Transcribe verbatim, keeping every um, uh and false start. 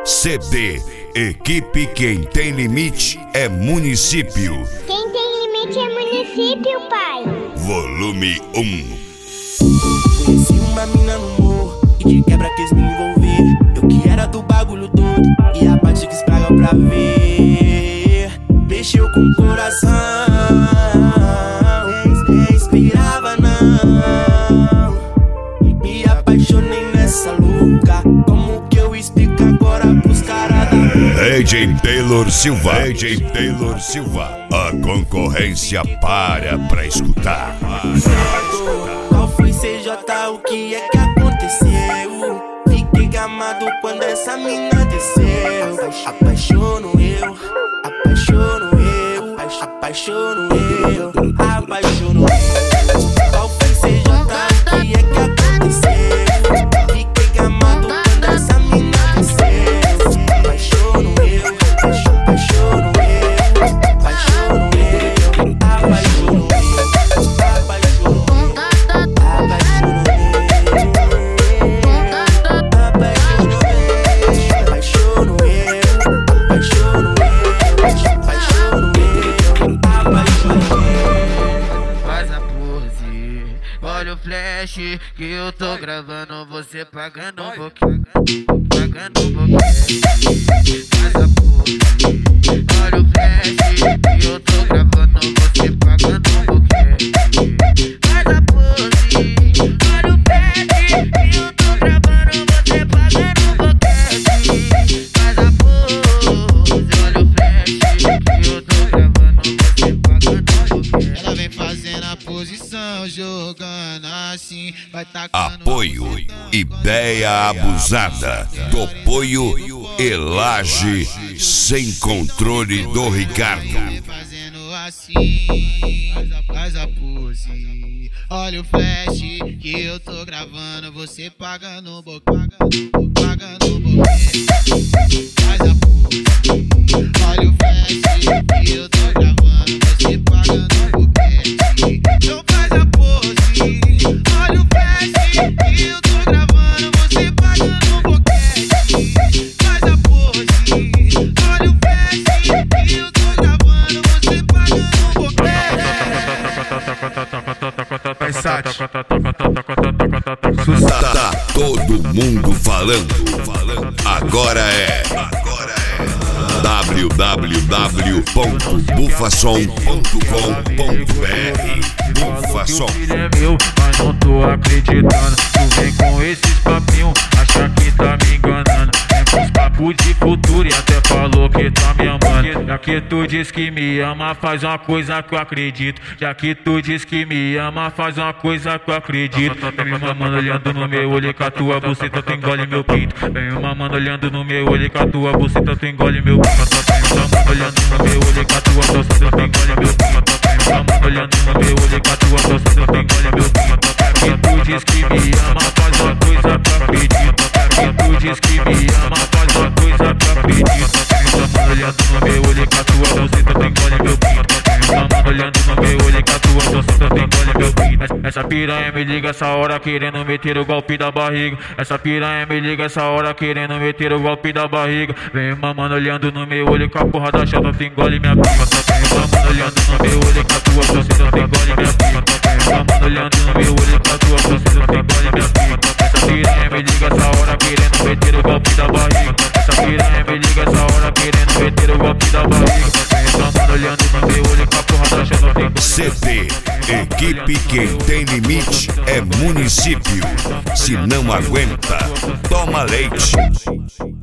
C D, equipe Quem Tem Limite é Município. Quem tem limite é município, pai. Volume um. Conheci uma mina no morro e de quebra quis me envolver. Eu que era do bagulho todo e a parte que estraga pra ver. Mexeu com o coração, respirava não. Me apaixonei nessa louca. Como que eu explico agora pros caras da A J Taylor Silva, A J Taylor Silva, a concorrência para pra escutar. Qual foi C J, o que é que aconteceu? Fiquei gamado quando essa mina desceu. Apaixono eu, apaixono eu, apaixono eu, apaixono eu. Qual foi C J, o que é que aconteceu? Fiquei gamado quando essa mina desceu. Apaixono eu, apaixono eu, apaixono eu, apaixono flash que eu tô gravando, você pagando um pouquinho, pagando um pouquinho. Faz a pose, olha o flash que eu tô gravando, você pagando um pouquinho. Faz a pose, olha o flash que eu tô gravando, você pagando um pouquinho. Faz a pose, olha o flash que eu tô gravando, você pagando um pouquinho. Ela vem fazendo a posição, jogando assim, vai tacando. Apoio, ideia abusada do apoio Elage sem controle do Ricardo. Fazendo assim, faz a, faz a pose. Olha o flash que eu tô gravando, você pagando um pouquinho, pagando um pouquinho. Faz a pose. Olha o flash que eu tô gravando, você pagando um pouquinho. Então faz a pose. Olha o flash que eu tô gravando, você pagando um pouquinho. Faz a pose. Olha o flash que eu tô gravando, você pagando um pouquinho. Tá todo mundo falando. Agora é. Agora é. w w w ponto bufasom ponto com ponto b r. Bufasom. É meu, mas não tô acreditando. Tu vem com esses papinhos, acha que tá me enganando. Vem com os papos de futuro e até falou que tá me amando. Já que tu diz que me ama, faz uma coisa que eu acredito. Já que tu diz que me ama, faz uma coisa que eu acredito. Vem me mamando olhando no meu olho, com a tua buceta tu engole meu pinto. Vem me mamando olhando no meu olho, com a tua buceta tu engole meu pinto. Vem me mamando olhando no meu olho, com a tua buceta tu engole meu pinto. Vem me mamando olhando no meu olho, com a tua buceta tu engole meu pinto. Já que tu diz que me ama, faz uma coisa que eu acredito. Já que tu diz que me ama, faz uma coisa que eu acredito. Vem me mamando olhando no meu olho, com a tua buceta tu engole meu pinto. Vem me mamando olhando no meu olho, com a tua buceta tu engole meu pinto. Essa piranha me liga essa hora querendo meter o golpe da barriga. Essa piranha me liga essa hora querendo meter o golpe da barriga. Vem me mamando olhando no meu olho, com a porra da chata tu engole minha pica. Vem me mamando olhando no meu olho, com a tua buceta tu engole minha pica. Vem me mamando olhando no meu olho, com a tua buceta tu engole minha pica. Essa piranha me liga essa hora querendo meter o golpe da barriga. Essa piranha me liga essa hora querendo meter o golpe da barriga. Vem me mamando olhando no meu olho, com a porra da chata tu engole minha pica. C D, equipe Quem Tem Limite é Município. Se não aguenta, toma leite.